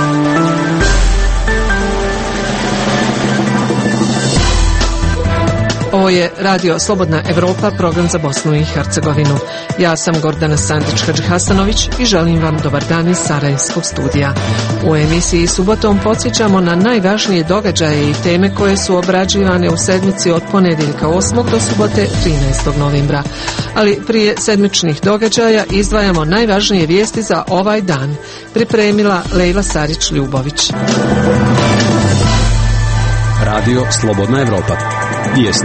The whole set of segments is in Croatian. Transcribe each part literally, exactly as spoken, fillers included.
Ovo je Radio Slobodna Evropa, program za Bosnu i Hercegovinu. Ja sam Gordana Sandić-Hadžihasanović i želim vam dobar dan iz Sarajevskog studija. U emisiji subotom podsjećamo na najvažnije događaje i teme koje su obrađivane u sedmici od ponedjeljka osmog do subote trinaestog novembra. Ali prije sedmičnih događaja izdvajamo najvažnije vijesti za ovaj dan. Pripremila Lejla Sarić-Ljubović. Radio Slobodna Evropa. Vijesti.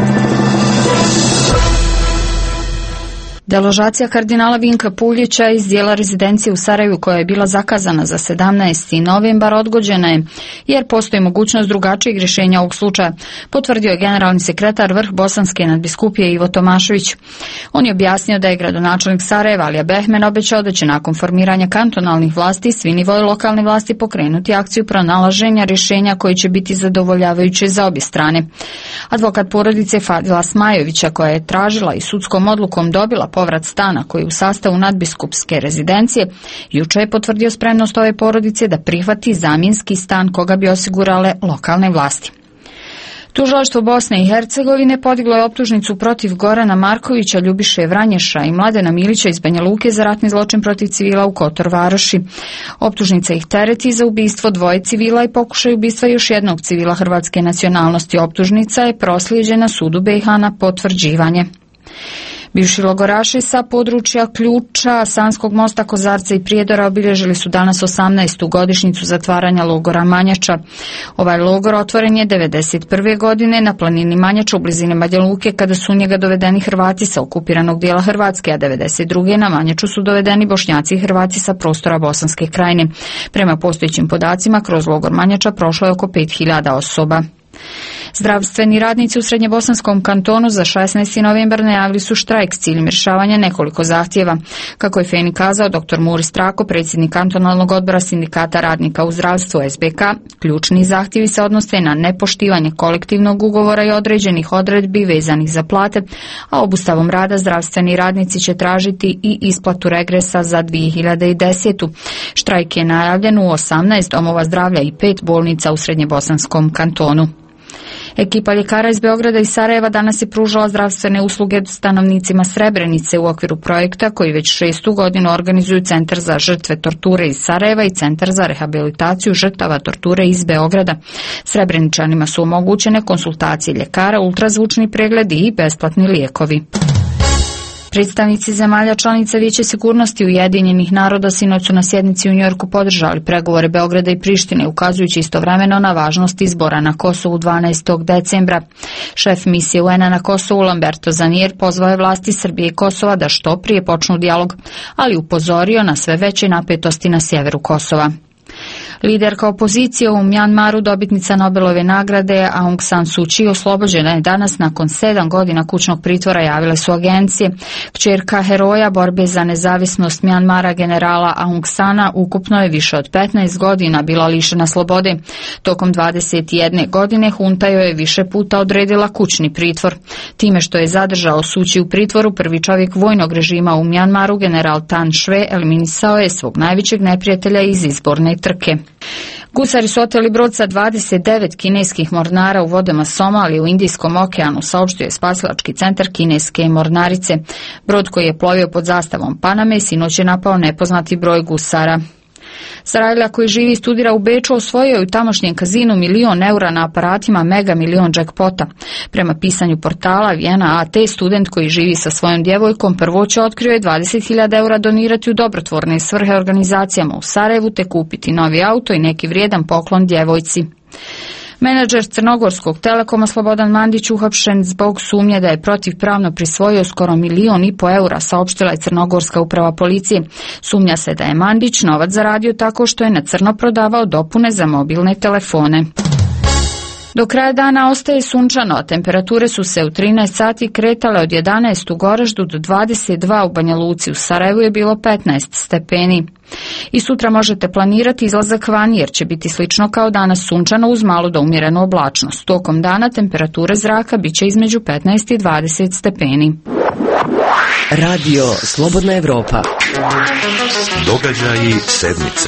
Deložacija kardinala Vinka Puljića iz dijela rezidencije u Sarajevu koja je bila zakazana za sedamnaesti novembar odgođena je jer postoji mogućnost drugačijeg rješenja ovog slučaja, potvrdio je generalni sekretar vrh Bosanske nadbiskupije Ivo Tomašević. On je objasnio da je gradonačelnik Sarajeva Alija Behmen obećao da će nakon formiranja kantonalnih vlasti svi nivoji lokalne vlasti pokrenuti akciju pronalaženja rješenja koji će biti zadovoljavajuće za obje strane. Advokat porodice Fadila Smajovića, koja je tražila i sudskom odlukom dobila povrat stana koji je u sastavu nadbiskupske rezidencije, juče je potvrdio spremnost ove porodice da prihvati zamjenski stan koga bi osigurale lokalne vlasti. Tužilaštvo Bosne i Hercegovine podiglo je optužnicu protiv Gorana Markovića, Ljubiše Vranješa i Mladena Milića iz Banja Luke za ratni zločin protiv civila u Kotor Varoši. Optužnica ih tereti za ubistvo dvoje civila i pokušaj ubistva još jednog civila hrvatske nacionalnosti. Optužnica je proslijeđena sudu B iH na potvrđivanje. Bivši logoraši sa područja Ključa, Sanskog mosta, Kozarca i Prijedora obilježili su danas osamnaestu godišnjicu zatvaranja logora Manjača. Ovaj logor otvoren je devedeset prve godine na planini Manjača u blizini Banja Luke kada su u njega dovedeni Hrvati sa okupiranog dijela Hrvatske, a devedeset druge na Manjaču su dovedeni Bošnjaci i Hrvati sa prostora Bosanske krajine. Prema postojećim podacima, kroz logor Manjača prošlo je oko pet hiljada osoba. Zdravstveni radnici u Srednjebosanskom kantonu za šesnaesti novembar najavili su štrajk s ciljem rješavanja nekoliko zahtjeva. Kako je Feni kazao doktor Muris Trako, predsjednik kantonalnog odbora sindikata radnika u zdravstvu S B K, ključni zahtjevi se odnose na nepoštivanje kolektivnog ugovora i određenih odredbi vezanih za plate, a obustavom rada zdravstveni radnici će tražiti i isplatu regresa za dvije hiljade desetu. Štrajk je najavljen u osamnaest domova zdravlja i pet bolnica u Srednjebosanskom kantonu. Ekipa ljekara iz Beograda i Sarajeva danas je pružala zdravstvene usluge stanovnicima Srebrenice u okviru projekta koji već šestu godinu organizuju Centar za žrtve torture iz Sarajeva i Centar za rehabilitaciju žrtava torture iz Beograda. Srebreničanima su omogućene konsultacije ljekara, ultrazvučni pregledi i besplatni lijekovi. Predstavnici zemalja članica Vijeća sigurnosti Ujedinjenih naroda sinoć su na sjednici u Njujorku podržali pregovore Beograda i Prištine, ukazujući istovremeno na važnost izbora na Kosovu dvanaestog decembra. Šef misije U N-a na Kosovu Lamberto Zanier pozvao je vlasti Srbije i Kosova da što prije počnu dijalog, ali upozorio na sve veće napetosti na sjeveru Kosova. Liderka opozicije u Mjanmaru, dobitnica Nobelove nagrade Aung San Suu Kyi, oslobođena je danas nakon sedam godina kućnog pritvora, javile su agencije. Kćerka heroja borbe za nezavisnost Mjanmara, generala Aung Sana, ukupno je više od petnaest godina bila lišena slobode. Tokom dvadeset jedne godine hunta joj je više puta odredila kućni pritvor. Time što je zadržao Suu Kyi u pritvoru, prvi čovjek vojnog režima u Mjanmaru, general Tan Shwe, eliminisao je svog najvećeg neprijatelja iz izborne trke. Gusari su oteli brod sa dvadeset devet kineskih mornara u vodama Somalije u Indijskom okeanu, saopštio je spasilački centar kineske mornarice. Brod koji je plovio pod zastavom Paname sinoć je napao nepoznati broj gusara. Sarajlija koji živi i studira u Beču osvojio je u tamošnjem kazinu milion eura na aparatima Mega milion jackpota. Prema pisanju portala Vijena A T, student koji živi sa svojom djevojkom prvo će otkrio je dvadeset hiljada eura donirati u dobrotvorne svrhe organizacijama u Sarajevu te kupiti novi auto i neki vrijedan poklon djevojci. Menadžer Crnogorskog Telekoma Slobodan Mandić uhapšen zbog sumnje da je protivpravno prisvojio skoro milion i po eura, saopštila je Crnogorska uprava policije. Sumnja se da je Mandić novac zaradio tako što je na crno prodavao dopune za mobilne telefone. Do kraja dana ostaje sunčano, a temperature su se u trinaest sati kretale od jedanaest u Goraždu do dvadeset dva u Banja Luci, u Sarajevu je bilo petnaest stepeni. I sutra možete planirati izlazak van jer će biti slično kao danas sunčano uz malu do umjerenu oblačnost. Tokom dana temperature zraka bit će između petnaest i dvadeset stepeni. Radio Slobodna Evropa. Događaji sedmice.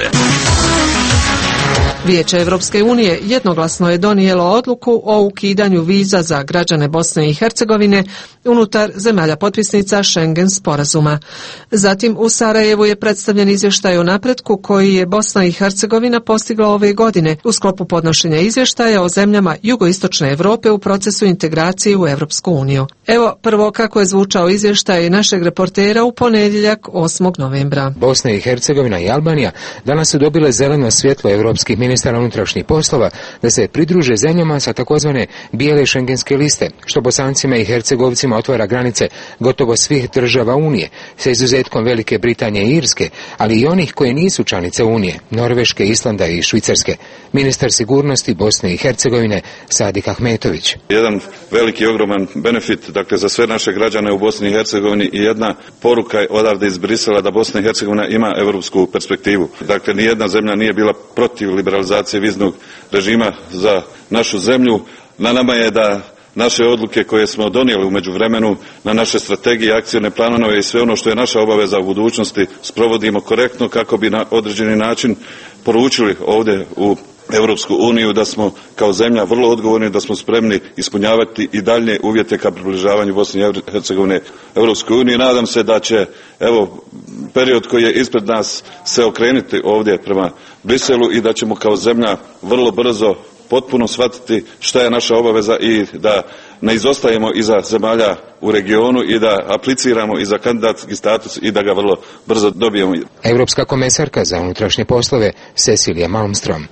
Vijeće Evropske unije jednoglasno je donijelo odluku o ukidanju viza za građane Bosne i Hercegovine unutar zemalja potpisnica Schengen sporazuma. Zatim u Sarajevu je predstavljen izvještaj o napretku koji je Bosna i Hercegovina postigla ove godine u sklopu podnošenja izvještaja o zemljama jugoistočne Europe u procesu integracije u Evropsku uniju. Evo prvo kako je zvučao izvještaj našeg reportera u ponedjeljak osmog novembra. Bosna i Hercegovina i Albanija danas su dobile zeleno svjetlo evropskih ministara unutrašnjih poslova da se pridruže zemljama sa takozvane bijele šengenske liste, što Bosancima i Hercegovcima otvara granice gotovo svih država Unije, sa izuzetkom Velike Britanije i Irske, ali i onih koje nisu članice Unije, Norveške, Islanda i Švicarske. Ministar sigurnosti Bosne i Hercegovine Sadik Ahmetović. Jedan veliki ogroman benefit, dakle, za sve naše građane u Bosni i Hercegovini i jedna poruka je odavde iz Brisela da Bosna i Hercegovina ima europsku perspektivu. Dakle, nijedna zemlja nije bila protiv liberalizacije viznog režima za našu zemlju. Na nama je da naše odluke koje smo donijeli u međuvremenu, na naše strategije, akcione planove i sve ono što je naša obaveza u budućnosti sprovodimo korektno kako bi na određeni način poručili ovdje u Europsku uniju da smo kao zemlja vrlo odgovorni, da smo spremni ispunjavati i dalje uvjete ka približavanju Bosne i Hercegovine Europskoj uniji. Nadam se da će, evo, period koji je ispred nas se okrenuti ovdje prema Briselu i da ćemo kao zemlja vrlo brzo potpuno shvatiti šta je naša obaveza i da ne izostajemo iza zemalja u regionu i da apliciramo i za kandidatski status i da ga vrlo brzo dobijemo. Europska komesarka za unutrašnje poslove Cecilia Malmström.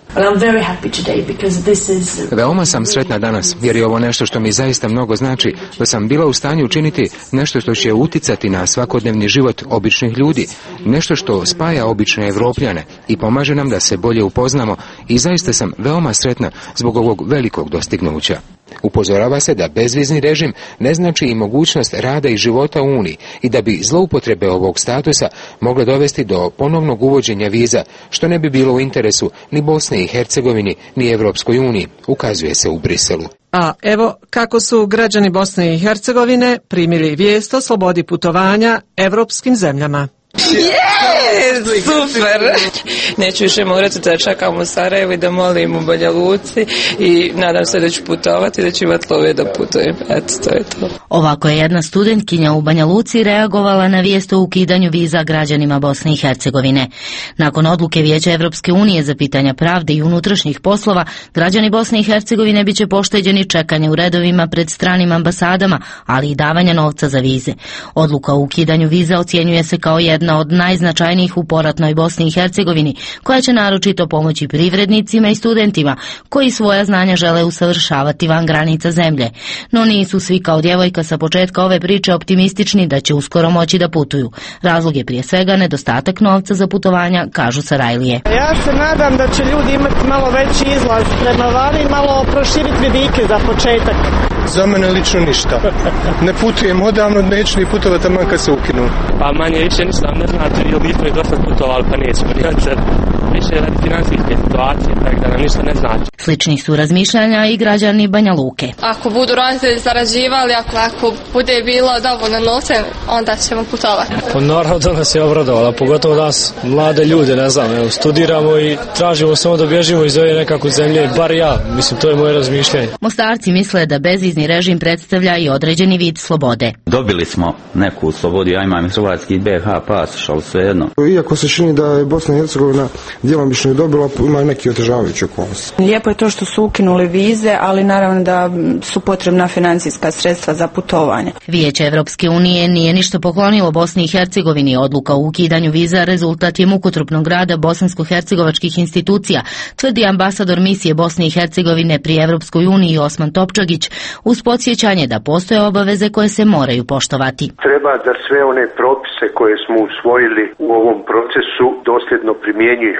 Veoma sam sretna danas jer je ovo nešto što mi zaista mnogo znači, da sam bila u stanju učiniti nešto što će uticati na svakodnevni život običnih ljudi, nešto što spaja obične Evropljane i pomaže nam da se bolje upoznamo i zaista sam veoma sretna zbog ovog velikog dostignuća. Upozorava se da bezvizni režim ne znači i mogućnost rada i života u Uniji i da bi zloupotrebe ovog statusa mogle dovesti do ponovnog uvođenja viza, što ne bi bilo u interesu ni Bosne i Hercegovini ni Evropskoj uniji, ukazuje se u Briselu. A evo kako su građani Bosne i Hercegovine primili vijest o slobodi putovanja evropskim zemljama. Je, super! Neću više morati da čekam u Sarajevu i da molim u Banja Luci i nadam se da ću putovati, da ću imati love da putujem. Eto, to je to. Ovako je jedna studentkinja u Banja Luci reagovala na vijest o ukidanju viza građanima Bosne i Hercegovine. Nakon odluke Vijeća Evropske unije za pitanja pravde i unutrašnjih poslova, građani Bosne i Hercegovine biće pošteđeni čekanja u redovima pred stranim ambasadama, ali i davanja novca za vize. Odluka o ukidanju viza ocjenjuje se kao jedna od najznačajnijih u poratnoj Bosni i Hercegovini, koja će naročito pomoći privrednicima i studentima koji svoja znanja žele usavršavati van granica zemlje. No nisu svi kao djevojka sa početka ove priče optimistični da će uskoro moći da putuju. Razlog je prije svega nedostatak novca za putovanja, kažu Sarajlije. Ja se nadam da će ljudi imati malo veći izlaz prema vani, malo proširiti vidike za početak. Za mene lično ništa. Ne putujem odavno, neću ni putovati taman kad se ukinu. Pa manje više ništa ne znači, jer nismo i dosta putovali, pa nećemo nijad sad. Više radi financijske situacije, tako da nam ništa ne znači. Sličnih su razmišljanja i građani Banja Luke. Ako budu roditelji zarađivali, ako, ako bude bilo dovoljno novca, onda ćemo putovati. Pa naravno da nas je obradovala, pogotovo nas, mlade ljude, ne znam, evo, studiramo i tražimo samo da bježimo iz ove nekakve zemlje, bar ja, mislim, to je moje razmišljanje. Mostarci misle da bezvizni režim predstavlja i određeni vid slobode. Dobili smo neku slobodu, ja imam hrvatski B H pasoš, ali svejedno. Iako se čini da je Bosna i Hercegovina djelomično je dobila, ima neki otežavajući okolnosti. Lijepo je to što su ukinuli vize, ali naravno da su potrebna financijska sredstva za putovanje. Vijeće Evropske unije nije ništa poklonilo Bosni i Hercegovini. Odluka o ukidanju viza rezultat je mukotrpnog rada bosansko-hercegovačkih institucija, tvrdi ambasador misije Bosne i Hercegovine pri Evropskoj uniji Osman Topčagić, uz podsjećanje da postoje obaveze koje se moraju poštovati. Treba da sve one propise koje smo usvojili u ovom procesu dosljedno primjenjuju.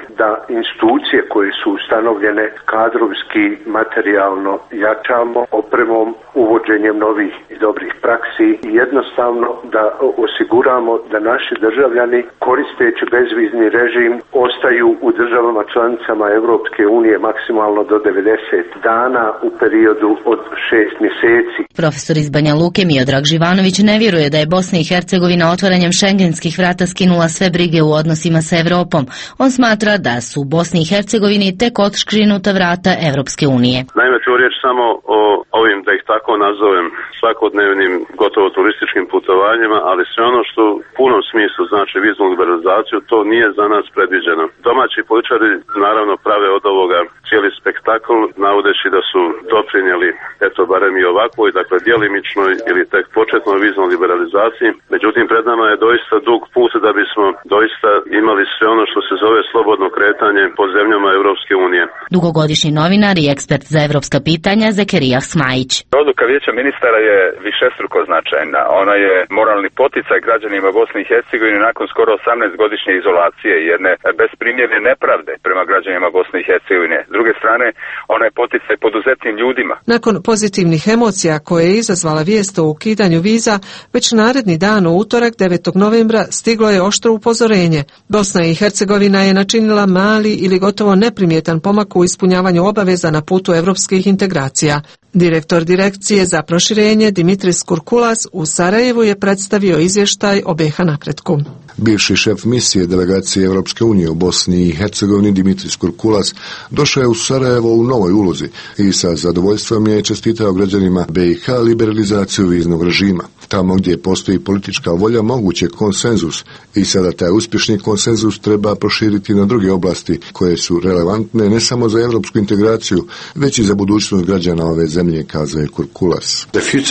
da institucije koje su ustanovljene kadrovski, materijalno jačamo opremom, uvođenjem novih i dobrih praksi i jednostavno da osiguramo da naši državljani koristeći bezvizni režim ostaju u državama članicama Europske unije maksimalno do devedeset dana u periodu od šest mjeseci. Profesor iz Banja Luke Miodrag Živanović ne vjeruje da je Bosna i Hercegovina otvaranjem šengenskih vrata skinula sve brige u odnosima sa Europom. On smatra da su u Bosni i Hercegovini tek otškrinuta vrata Europske unije. Naime, tu je riječ samo o ovim, da ih tako nazovem, svakodnevnim, gotovo turističkim putovanjima, ali sve ono što u punom smislu znači viznu liberalizaciju, to nije za nas predviđeno. Domaći političari naravno prave od ovoga cijeli spektakl, navodeći da su doprinijeli, eto barem i ovakvoj, dakle djelimičnoj ili tek početnoj viznoj liberalizaciji. Međutim, pred nama je doista dug put da bismo doista imali sve ono što se zove slobodno kretanje po zemljama Europske unije. Dugogodišnji novinar i ekspert za evropska pitanja Zekerijah Smajić. Odluka Vijeća ministara je višestruko značajna. Ona je moralni poticaj građanima Bosne i Hercegovine nakon skoro osamnaest godišnje izolacije i jedne besprimjerne nepravde prema građanima Bosne i Hercegovine. S druge strane, ona je poticaj poduzetnim ljudima. Nakon pozitivnih emocija koje je izazvala vijest o ukidanju viza, već naredni dan u utorak devetog novembra stiglo je oštro upozorenje. Bosna i Hercegovina je načinila mali ili gotovo neprimjetan pomak u ispunjavanju obaveza na putu evropskih integracija. Direktor Direkcije za proširenje Dimitris Kurkulas u Sarajevu je predstavio izvještaj o B iH napretku. Bivši šef misije delegacije Europske unije u Bosni i Hercegovini Dimitris Kurkulas došao je u Sarajevo u novoj ulozi i sa zadovoljstvom je čestitao građanima B iH liberalizaciju viznog režima. Tamo gdje postoji politička volja moguć je konsenzus i sada taj uspješni konsenzus treba proširiti na druge oblasti koje su relevantne ne samo za europsku integraciju, već i za budućnost građana ove zemlje, kazao je Kurkulas.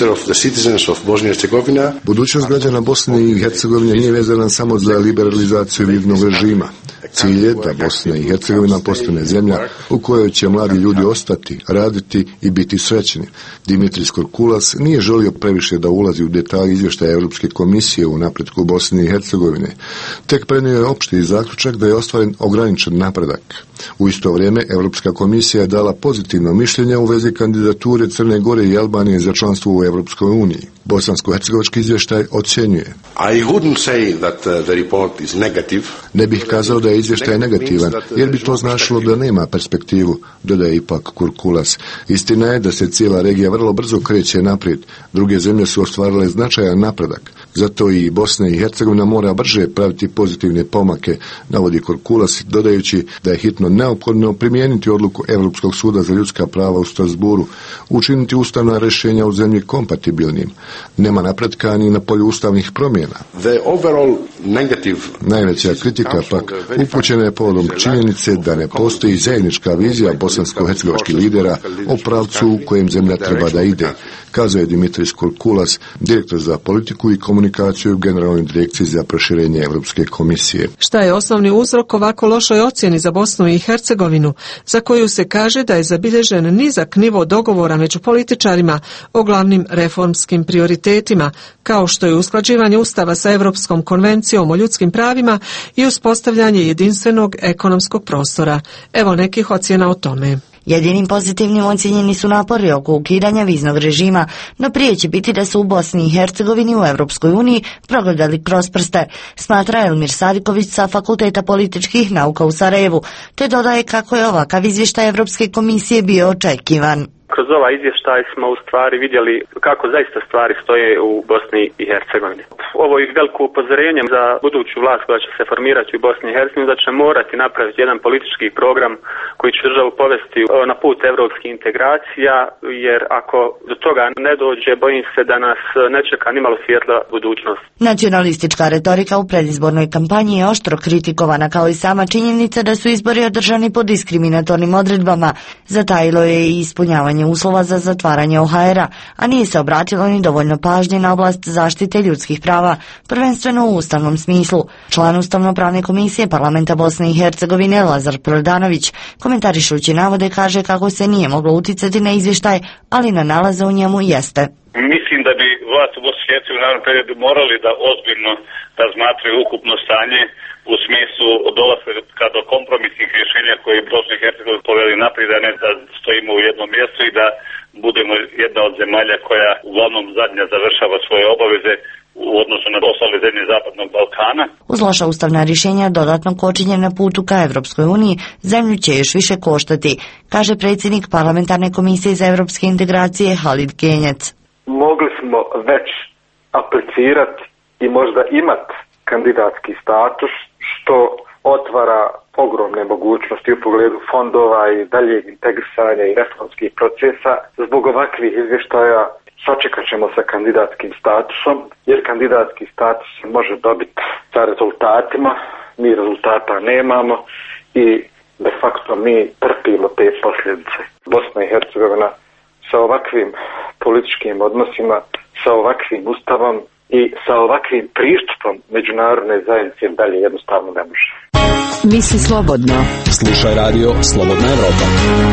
Budućnost građana Bosne i Hercegovine nije vezana samo za liberalizaciju viznog režima. Cilj je da Bosna i Hercegovina postane zemlja u kojoj će mladi ljudi ostati, raditi i biti srećni. Dimitris Kurkulas nije želio previše da ulazi u detalje izvještaja Europske komisije u napretku Bosne i Hercegovine. Tek prenio je opšti zaključak da je ostvaren ograničen napredak. U isto vrijeme Europska komisija je dala pozitivno mišljenje u vezi kandidature Crne Gore i Albanije za članstvo u Europskoj uniji. Bosansko-hercegovački izvještaj ocjenjuje. I wouldn't say that uh, the report is negative. Ne bih kazao da je izvještaj negativan, jer bi to značilo da nema perspektivu, dodaje ipak Kurkulas. Istina je da se cijela regija vrlo brzo kreće naprijed. Druge zemlje su ostvarile značajan napredak. Zato i Bosna i Hercegovina mora brže praviti pozitivne pomake, navodi Kurkulas, dodajući da je hitno neophodno primijeniti odluku Europskog suda za ljudska prava u Strasburu, učiniti ustavna rješenja u zemlji kompatibilnim. Nema napretka ni na polju ustavnih promjena. The overall negative... Najveća kritika pak upućena je povodom činjenice da ne postoji zajednička vizija bosansko-hercegovačkih lidera o pravcu u kojem zemlja treba da ide, kazao je Dimitris Kurkulas, direktor za politiku i komunikaciju u Generalnoj direkciji za proširenje Europske komisije. Šta je osnovni uzrok ovako lošoj ocjeni za Bosnu i Hercegovinu, za koju se kaže da je zabilježen nizak nivo dogovora među političarima o glavnim reformskim prioritetima, kao što je usklađivanje Ustava sa Europskom konvencijom o ljudskim pravima i uspostavljanje jedinstvenog ekonomskog prostora. Evo nekih ocjena o tome. Jedinim pozitivnim ocijenjeni su napori oko ukidanja viznog režima, no prije će biti da su u Bosni i Hercegovini u Europskoj uniji progledali kroz prste, smatra Elmir Sadiković sa Fakulteta političkih nauka u Sarajevu, te dodaje kako je ovakav izvještaj Europske komisije bio očekivan. Kroz ovaj izvještaj smo u stvari vidjeli kako zaista stvari stoje u Bosni i Hercegovini. Ovo je veliko upozorenje za buduću vlast koja će se formirati u Bosni i Hercegovini, da će morati napraviti jedan politički program koji će državu povesti na put evropskih integracija, jer ako do toga ne dođe, bojim se da nas ne čeka nimalo svjetla budućnost. Nacionalistička retorika u predizbornoj kampanji je oštro kritikovana, kao i sama činjenica da su izbori održani po diskriminatornim odredbama. Zatajilo je i ispunjavanje uslova za zatvaranje O H R-a, a nije se obratilo ni dovoljno pažnje na oblast zaštite ljudskih prava, prvenstveno u ustavnom smislu. Član Ustavno-pravne komisije Parlamenta Bosne i Hercegovine Lazar Prodanović, komentarišući navode, kaže kako se nije moglo uticati na izvještaj, ali na nalaze u njemu jeste. Mislim da bi vlast u Bosni i Hercegovini u narednom periodu morali da ozbiljno razmatraju ukupno stanje u smislu dolaska do kompromisnih rješenja koji Bosnu i Hercegovinu poveli naprijed, a ne da stojimo u jednom mjestu i da budemo jedna od zemalja koja uglavnom zadnja završava svoje obaveze u odnosu na ostale zemlje Zapadnog Balkana. Uz loša ustavna rješenja dodatno kočenje na putu ka Evropskoj uniji zemlju će još više koštati, kaže predsjednik parlamentarne komisije za evropske integracije Halid Genjac. Mogli smo već aplicirati i možda imati kandidatski status, što otvara ogromne mogućnosti u pogledu fondova i daljeg integrisanja i reformskih procesa. Zbog ovakvih izvještaja sačekat ćemo sa kandidatskim statusom, jer kandidatski status se može dobiti sa rezultatima, mi rezultata nemamo i de facto mi trpimo te posljedice. Bosna i Hercegovina sa ovakvim političkim odnosima, sa ovakvim ustavom i sa ovakvim pristupom međunarodne zajednice dalje jednostavno ne može. Misli slobodno. Slušaj radio Slobodna Evropa.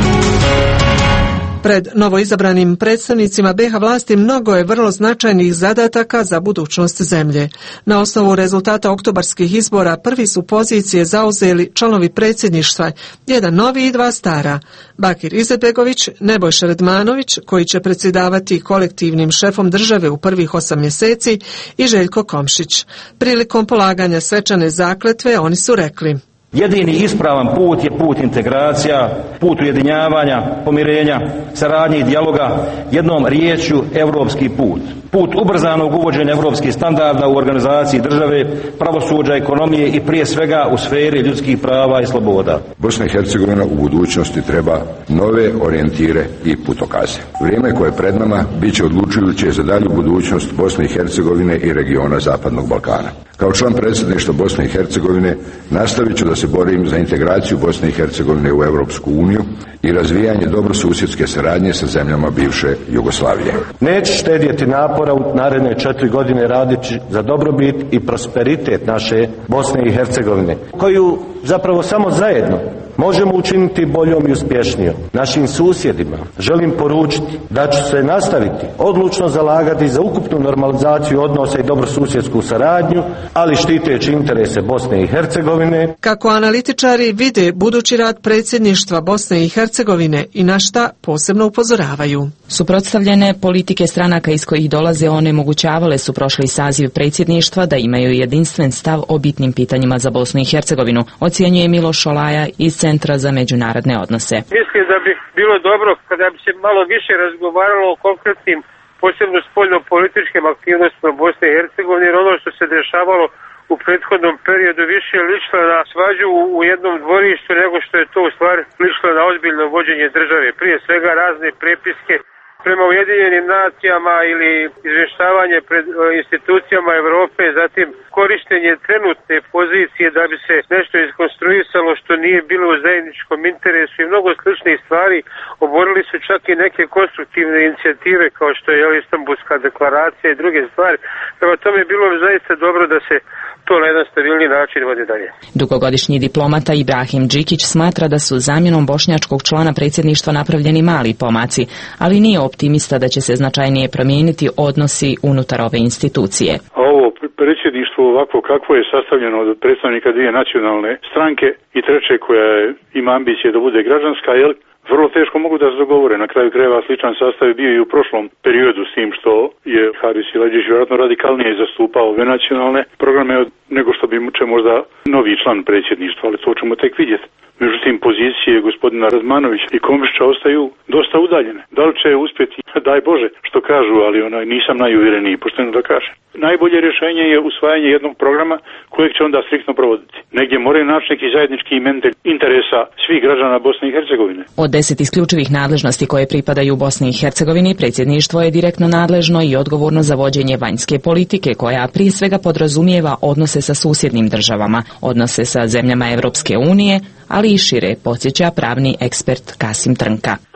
Pred novoizabranim predstavnicima be ha vlasti mnogo je vrlo značajnih zadataka za budućnost zemlje. Na osnovu rezultata oktobarskih izbora prvi su pozicije zauzeli članovi predsjedništva, jedan novi i dva stara. Bakir Izetbegović, Nebojša Redmanović, koji će predsjedavati kolektivnim šefom države u prvih osam mjeseci, i Željko Komšić. Prilikom polaganja svečane zakletve oni su rekli: jedini ispravan put je put integracija, put ujedinjavanja, pomirenja, saradnje i dijaloga, jednom riječju europski put. Put ubrzanog uvođenja europskih standarda u organizaciji države, pravosuđa, ekonomije i prije svega u sferi ljudskih prava i sloboda. Bosna i Hercegovina u budućnosti treba nove orijentire i putokaze. Vrijeme koje je pred nama bit će odlučujuće za dalju budućnost Bosne i Hercegovine i regiona Zapadnog Balkana. Kao član predsjedništva Bosne i Hercegovine nastavit ću da se borim za integraciju Bosne i Hercegovine u Europsku uniju i razvijanje dobrosusjedske saradnje sa zemljama bivše Jugoslavije. Neću štedjeti napora u naredne četiri godine radeći za dobrobit i prosperitet naše Bosne i Hercegovine, koju zapravo samo zajedno možemo učiniti boljom i uspješnijom. Našim susjedima želim poručiti da ću se nastaviti odlučno zalagati za ukupnu normalizaciju odnosa i dobrosusjedsku saradnju, ali štiteći interese Bosne i Hercegovine. Kako analitičari vide budući rad predsjedništva Bosne i Hercegovine i na šta posebno upozoravaju? Suprotstavljene politike stranaka iz kojih dolaze onemogućavale su prošli saziv predsjedništva da imaju jedinstven stav o bitnim pitanjima za Bosnu i Hercegovinu, ocjenjuje Miloš Šolaja iz Centra za međunarodne odnose. Mislim da bi bilo dobro kada bi se malo više razgovaralo o konkretnim, posebno spoljno-političkim aktivnostima Bosne i Hercegovine, jer ono što se dešavalo u prethodnom periodu više lično na svađu u jednom dvorištu nego što je to u stvari lično na ozbiljno vođenje države. Prije svega razne prepiske prema Ujedinjenim nacijama ili izvještavanje pred institucijama Europe, zatim korištenje trenutne pozicije da bi se nešto iskonstruisalo što nije bilo u zajedničkom interesu i mnogo sličnih stvari. Oborili su čak i neke konstruktivne inicijative kao što je Istanbulska deklaracija i druge stvari. Prema tome bilo bi zaista dobro da se to na jedan stabilni način vodi dalje. Dugogodišnji diplomata Ibrahim Đikić smatra da su zamjenom bošnjačkog člana predsjedništva napravljeni mali pomaci, ali nije optimista da će se značajnije promijeniti odnosi unutar ove institucije. Ovo predsjedništvo ovako kakvo je sastavljeno od predstavnika dvije nacionalne stranke i treće koja ima ambicije da bude građanska, jel? Vrlo teško mogu da se dogovore. Na kraju krajeva sličan sastav je bio i u prošlom periodu, s tim što je Haris Silađić vjerojatno radikalnije zastupao ove nacionalne programe nego što bi će možda novi član predsjedništva, ali to ćemo tek vidjeti. Međutim, pozicije gospodina Radmanovića i Komšića ostaju dosta udaljene. Da li će uspjeti, daj Bože, što kažu, ali onaj, nisam najuvjereniji, pošteno da kažem. Najbolje rješenje je usvajanje jednog programa kojeg će onda striktno provoditi. Negdje moraju naći neki zajednički imenitelj interesa svih građana Bosne i Hercegovine. Od deset isključivih nadležnosti koje pripadaju Bosni i Hercegovini, predsjedništvo je direktno nadležno i odgovorno za vođenje vanjske politike, koja prije svega podrazumijeva odnose sa susjednim državama, odnose sa zemljama Europske unije, ali i šire, podsjeća pravni ekspert Kasim Trnka.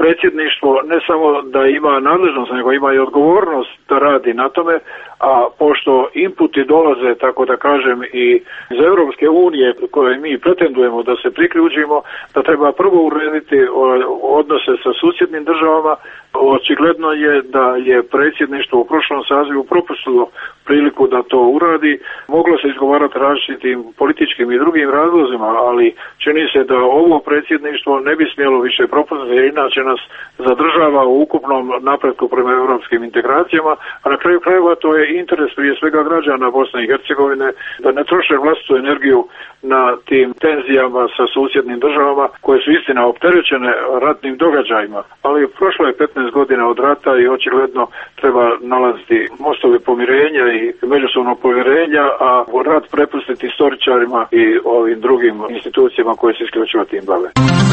predsjedništvo ne samo da ima nadležnost, nego ima i odgovornost da radi na tome, a pošto inputi dolaze, tako da kažem, i iz Europske unije koje mi pretendujemo da se priključimo, da treba prvo urediti odnose sa susjednim državama. Očigledno je da je predsjedništvo u prošlom sazivu propustilo priliku da to uradi. Moglo se izgovarati različitim političkim i drugim razlozima, ali čini se da ovo predsjedništvo ne bi smjelo više propustiti, jer inače nas zadržava u ukupnom napretku prema europskim integracijama, a na kraju krajeva to je interes prije svega građana Bosne i Hercegovine da ne troše vlastitu energiju na tim tenzijama sa susjednim državama koje su istina opterećene ratnim događajima, ali prošlo je petnaest godina od rata i očigledno treba nalaziti mostove pomirenja i međusobnog povjerenja, a rat prepustiti istoričarima i ovim drugim institucijama koje se isključivo tim bave.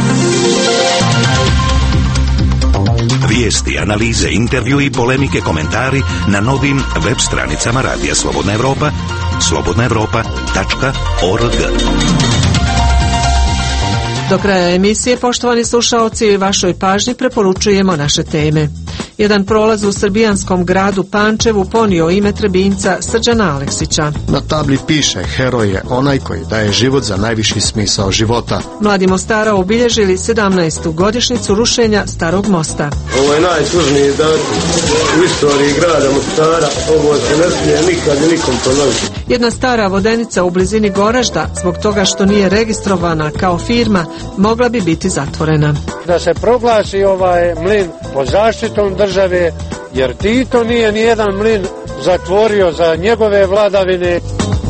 Vijesti, analize, intervju i polemike, komentari na novim web stranicama Radija Slobodna Evropa, slobodna evropa tačka org. Do kraja emisije, poštovani slušaoci, vašoj pažnji preporučujemo naše teme. Jedan prolaz u srbijanskom gradu Pančevu ponio ime Trebinjca Srđana Aleksića. Na tabli piše: heroj je onaj koji daje život za najviši smisao života. Mladi Mostara obilježili sedamnaestu godišnjicu rušenja Starog mosta. Ovo je najtužniji dan u istoriji grada Mostara. Ovo se ne smije nikad i nikom ponoviti. Jedna stara vodenica u blizini Goražda, zbog toga što nije registrovana kao firma, mogla bi biti zatvorena. Da se proglasi ovaj mlin pod zaštitom države, jer Tito nije nijedan mlin zatvorio za njegove vladavine.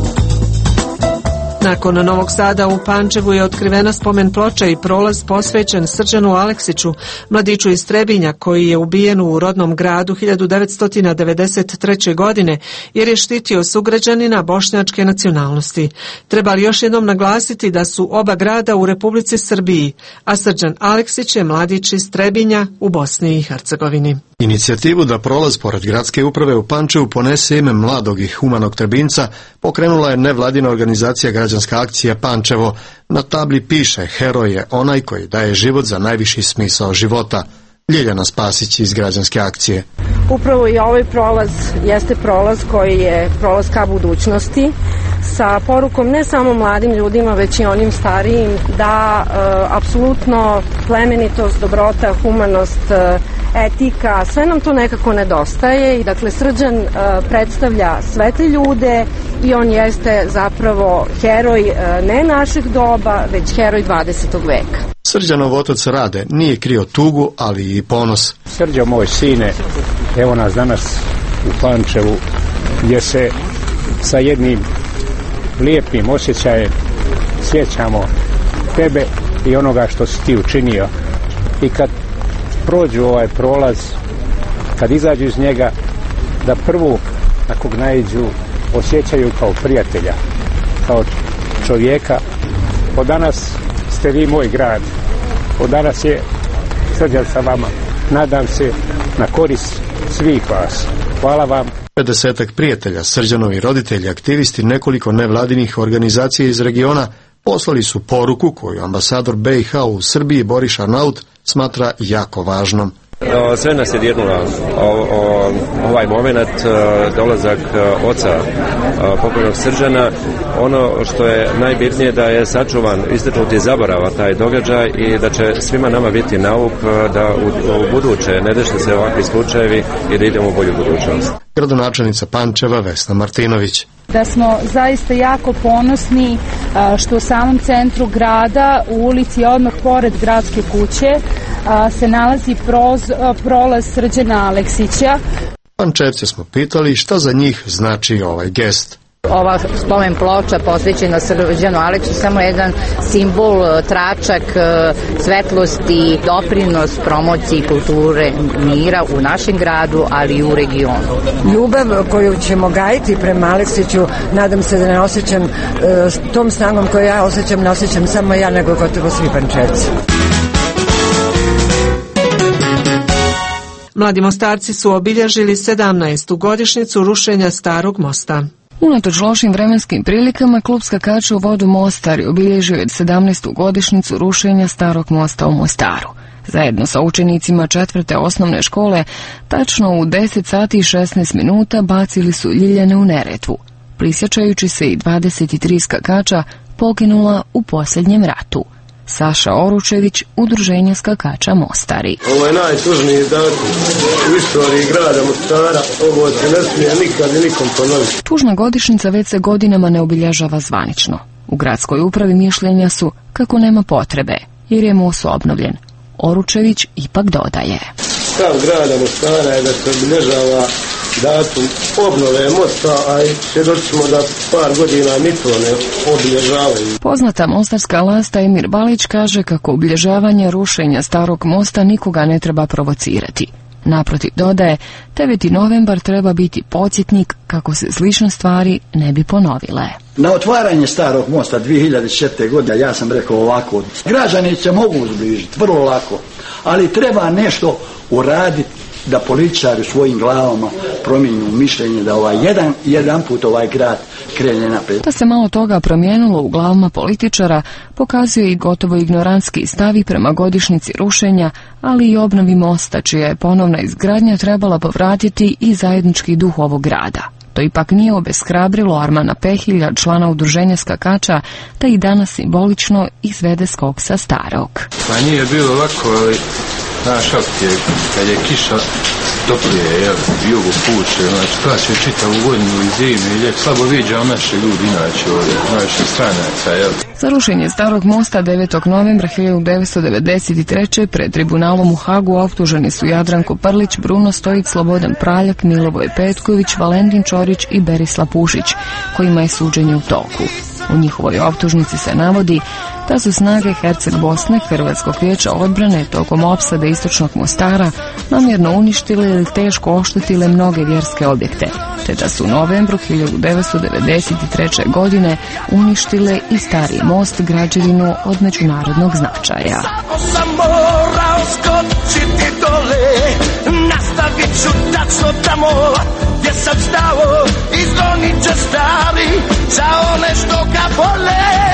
Nakon Novog Sada u Pančevu je otkrivena spomen ploča i prolaz posvećen Srđanu Aleksiću, mladiću iz Trebinja koji je ubijen u rodnom gradu hiljadu devetsto devedeset treće. godine jer je štitio sugrađanina bošnjačke nacionalnosti. Treba li još jednom naglasiti da su oba grada u Republici Srbiji, a Srđan Aleksić je mladić iz Trebinja u Bosni i Hercegovini. Inicijativu da prolaz pored gradske uprave u Pančevu ponese ime mladog i humanog Trebinca pokrenula je nevladina organizacija Građanska akcija Pančevo. Na tabli piše: heroj je onaj koji daje život za najviši smisao života. Ljiljana Spasić iz Građanske akcije. Upravo i ovaj prolaz jeste prolaz koji je prolaz ka budućnosti, sa porukom ne samo mladim ljudima, već i onim starijim, da e, apsolutno plemenitost, dobrota, humanost, e, etika, sve nam to nekako nedostaje i dakle Srđan e, predstavlja sve te ljude i on jeste zapravo heroj e, ne našeg doba, već heroj dvadesetog veka. Srđanov otac Rade nije krio tugu, ali i ponos. Srđo, moj sine, evo nas danas u Pančevu, gdje se sa jednim lijepim osjećajem sjećamo tebe i onoga što si ti učinio. I kad prođu ovaj prolaz, kad izađu iz njega, da prvu na kog naiđu osjećaju kao prijatelja, kao čovjeka. Od danas ste vi moj grad, od danas je Srđan sa vama. Nadam se na korist svih vas. Hvala vam. pedesetak prijatelja, Srđanovi roditelji, aktivisti nekoliko nevladinih organizacija iz regiona poslali su poruku koju ambasador B i H u Srbiji Boris Arnaut smatra jako važnom. Sve nas je dirnula ovaj moment, dolazak oca pokojnog Srđana. Ono što je najbitnije da je sačuvan, istaknuti zaborava taj događaj i da će svima nama biti nauk da u, u buduće ne dešće se ovakvi slučajevi i da idemo u bolju budućnost. Gradonačelnica Pančeva Vesna Martinović. Da smo zaista jako ponosni što u samom centru grada, u ulici odmah pored gradske kuće, se nalazi proz, prolaz Srđana Aleksića. Pančevce smo pitali šta za njih znači ovaj gest. Ova spomen ploča posvećena Srđanu Aleksiću samo jedan simbol, tračak svetlosti, doprinos promociji kulture mira u našem gradu, ali i u regionu. Ljubav koju ćemo gajiti prema Aleksiću, nadam se da ne osjećam tom snagom koju ja osjećam, ne osjećam samo ja, nego gotovo svi Pančevci. Mladi Mostarci su obilježili sedamnaestu godišnjicu rušenja Starog mosta. Unatoč lošim vremenskim prilikama, klub skakača u vodu Mostar obilježio je sedamnaestu godišnjicu rušenja Starog mosta u Mostaru. Zajedno sa učenicima četvrte osnovne škole, tačno u deset sati i šesnaest minuta bacili su Ljiljane u Neretvu, prisjećajući se i dvadeset tri skakača poginula u posljednjem ratu. Saša Oručević, Udruženje skakača Mostari. Ovo je najtužniji datum u istoriji grada Mostara. Ovo se ne smije nikad i nikom ponoviti. Tužna godišnjica već se godinama ne obilježava zvanično. U gradskoj upravi mišljenja su kako nema potrebe, jer je most obnovljen. Oručević ipak dodaje. Stav grada Mostara je da se obilježava datum obnove mosta, a i svjedočimo da par godina ni to ne obilježavaju. Poznata mostarska lasta Emir Balić kaže kako obilježavanje rušenja starog mosta nikoga ne treba provocirati. Naprotiv, dodaje, deveti novembar treba biti podsjetnik kako se slične stvari ne bi ponovile. Na otvaranje starog mosta dvije hiljade četvrte. godine ja sam rekao ovako, građani se mogu zbližiti vrlo lako, ali treba nešto uraditi da političari u svojim glavama promijenu mišljenje da ovaj jedan, jedan put ovaj grad krene napred. Da se malo toga promijenilo u glavama političara pokazuje i gotovo ignorantski stavi prema godišnjici rušenja, ali i obnovi mosta, čija je ponovna izgradnja trebala povratiti i zajednički duh ovog grada. To ipak nije obeshrabrilo Armana Pehilja, člana Udruženja skakača, da i danas simbolično izvede skok sa starog. Pa nije bilo lako, ali naš je, kad je kiša toplije, jel, jugo puče, znači plaće čitavu godinu i zimu i ljek, slabo viđao naše ljudi, inače ovdje, naše stranaca, jel. Za rušenje starog mosta devetog novembra hiljadu devetsto devedeset treće. pred tribunalom u Hagu optuženi su Jadranko Prlić, Bruno Stojić, Slobodan Praljak, Milovoj Petković, Valentin Čorić i Berislav Pušić, kojima je suđenje u toku. U njihovoj optužnici se navodi da su snage Herceg Bosne, Hrvatskog vijeća odbrane, tokom opsade istočnog Mostara namjerno uništile ili teško oštetile mnoge vjerske objekte, te da su u novembru hiljadu devetsto devedeset treće. godine uništile i stari most, građevinu od međunarodnog značaja. Sam morao skočiti dole, nastavit ću tačno tamo gdje sam stao, izgonit će stari za one što ga vole.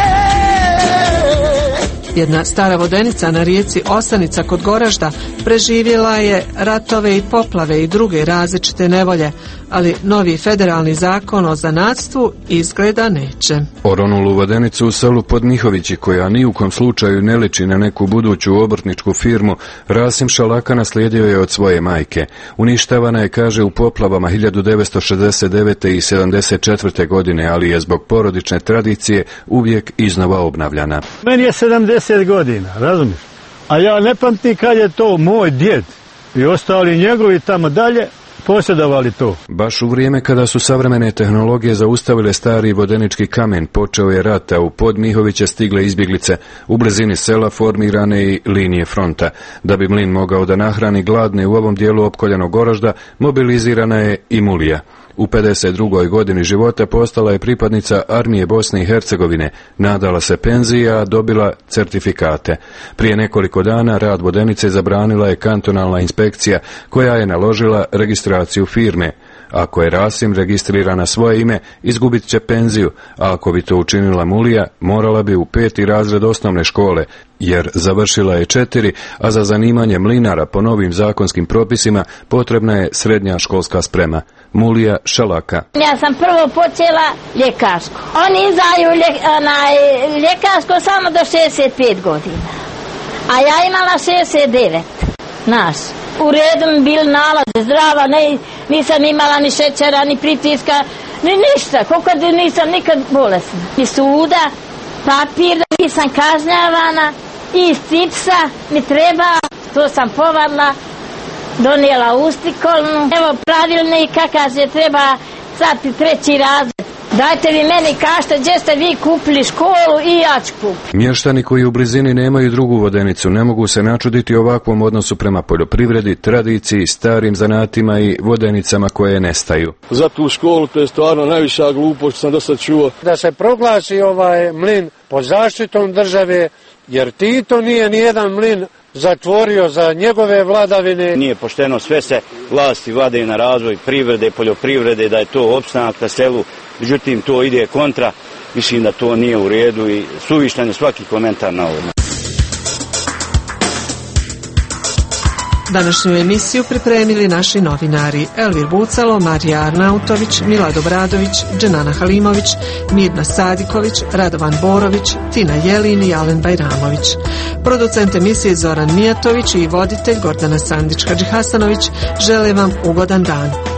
Jedna stara vodenica na rijeci Osanica kod Goražda preživjela je ratove i poplave i druge različite nevolje, ali novi federalni zakon o zanatstvu izgleda neće. Oronulu vodenicu u selu Podmihovići, koja ni u kom slučaju ne liči na neku buduću obrtničku firmu, Rasim Šalaka naslijedio je od svoje majke. Uništavana je, kaže, u poplavama hiljadu devetsto šezdeset devete. i sedamdeset četvrte. godine, ali je zbog porodične tradicije uvijek iznova obnavljana. Meni je sedamdeset godina, razumiješ? A ja ne pamtim kad je to moj djed i ostali njegovi tamo dalje posjedovali to. Baš u vrijeme kada su savremene tehnologije zaustavile stari vodenički kamen, počeo je rat, a u Podmihoviće stigle izbjeglice. U blizini sela formirane i linije fronta. Da bi mlin mogao da nahrani gladne u ovom dijelu opkoljenog Goražda, mobilizirana je i Mulija. U pedeset drugoj. godini života postala je pripadnica armije Bosne i Hercegovine, nadala se penziji, a dobila certifikate. Prije nekoliko dana rad vodenice zabranila je kantonalna inspekcija, koja je naložila registraciju firme. Ako je Rasim registriran na svoje ime, izgubit će penziju, a ako bi to učinila Mulija, morala bi u peti razred osnovne škole, jer završila je četiri, a za zanimanje mlinara po novim zakonskim propisima potrebna je srednja školska sprema. Mulija Šalaka. Ja sam prvo počela ljekarsko. Oni izdaju lje, onaj, ljekarsko samo do šezdeset pet godina, a ja imala šezdeset devet. Naš. U redu mi bili nalaze, zdrava, ne, nisam imala ni šećera, ni pritiska, ni ništa, koliko nisam nikad bolesna. I suda, papir, da nisam kažnjavana, i iz cipsa mi treba, to sam povadla, donijela ustikolnu. Evo pravilnik kakav se treba sad treći razred. Dajte vi meni kažete gdje ste vi kupili školu i ja ću kupiti. Mještani koji u blizini nemaju drugu vodenicu ne mogu se načuditi ovakvom odnosu prema poljoprivredi, tradiciji, starim zanatima i vodenicama koje nestaju. Za tu školu to je stvarno najviša glupost što sam do sad čuo. Da se proglasi ovaj mlin pod zaštitom države, jer Tito nije nijedan mlin zatvorio za njegove vladavine. Nije pošteno, sve se vlasti vade na razvoj privrede, poljoprivrede, da je to opstanak na selu, međutim to ide kontra, mislim da to nije u redu i suvištan je svaki komentar na ovo. Današnju emisiju pripremili naši novinari Elvir Bucalo, Marija Arnautović, Milad Obradović, Dženana Halimović, Mirna Sadiković, Radovan Borović, Tina Jelin i Alen Bajramović. Producent emisije Zoran Mijatović i voditelj Gordana Sandić-Hadžihasanović žele vam ugodan dan.